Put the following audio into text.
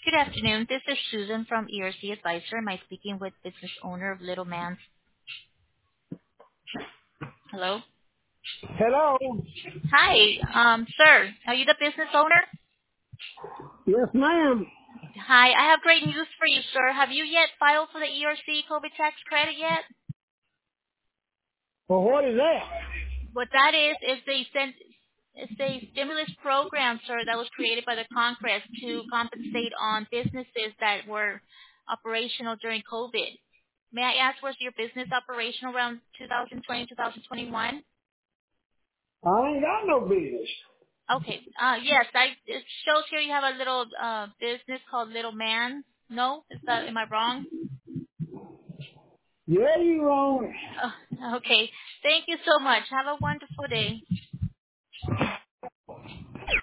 Good afternoon. This is Susan from ERC Advisor. Am I speaking with business owner of Little Man's? Hello? Hello. Hi, sir. Are you the business owner? Yes, ma'am. Hi. I have great news for you, sir. Have you yet filed for the ERC COVID tax credit yet? Well, what is that? What that is it's a stimulus program, sir, that was created by the Congress to compensate on businesses that were operational during COVID. May I ask, was your business operational around 2020, 2021? I ain't got no business. Okay. Yes, it shows here you have a little business called Little Man. No, am I wrong? Yeah, you wrong. Oh, okay. Thank you so much. Have a wonderful day.